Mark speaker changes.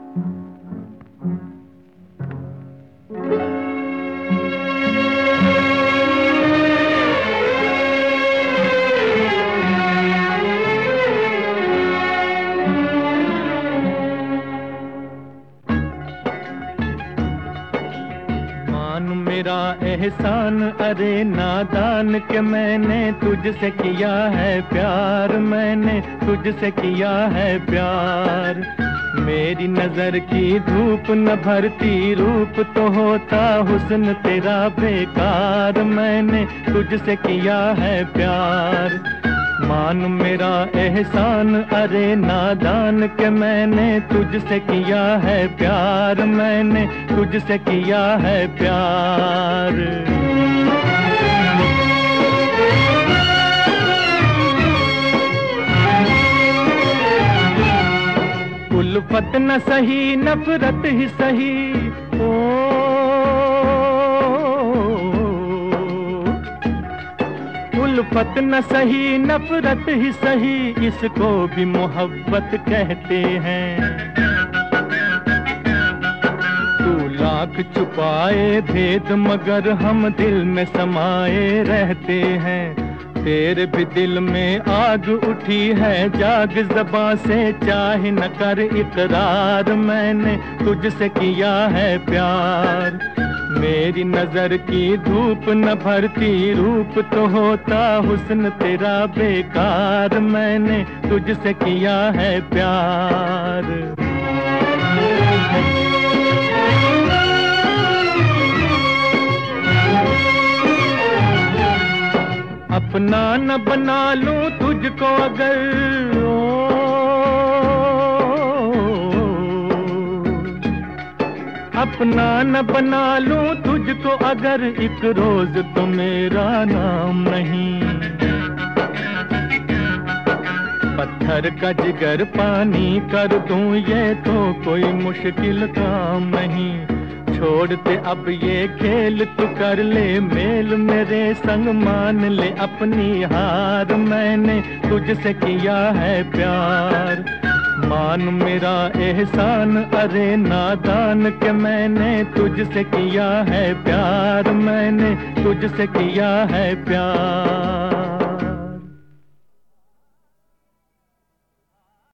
Speaker 1: मेरा एहसान अरे नादान के मैंने तुझसे किया है प्यार, मैंने तुझसे किया है प्यार। मेरी नजर की धूप न भरती रूप तो होता हुस्न तेरा बेकार, मैंने तुझसे किया है प्यार। मान मेरा एहसान अरे नादान के मैंने तुझसे किया है प्यार, मैंने तुझसे किया है प्यार। उल्फत न सही नफरत ही सही, उल्फत न सही नफरत ही सही, इसको भी मोहब्बत कहते हैं। तू लाख छुपाए भेद मगर हम दिल में समाये रहते हैं। तेरे भी दिल में आग उठी है जाग ज़बां से चाहे न कर इकरार, मैंने तुझसे किया है प्यार। मेरी नजर की धूप न भरती रूप तो होता हुस्न तेरा बेकार, मैंने तुझसे किया है प्यार। अपना न बना लूं तुझको अगर, अपना न बना लूं तुझको अगर एक रोज तो मेरा नाम नहीं। पत्थर का जिगर पानी कर दूं ये तो कोई मुश्किल काम नहीं। छोड़ते अब ये खेल तू कर ले मेल मेरे संग मान ले अपनी हार, मैंने तुझसे किया है प्यार। मान मेरा एहसान अरे नादान के मैंने तुझसे किया है प्यार, मैंने तुझसे किया है प्यार।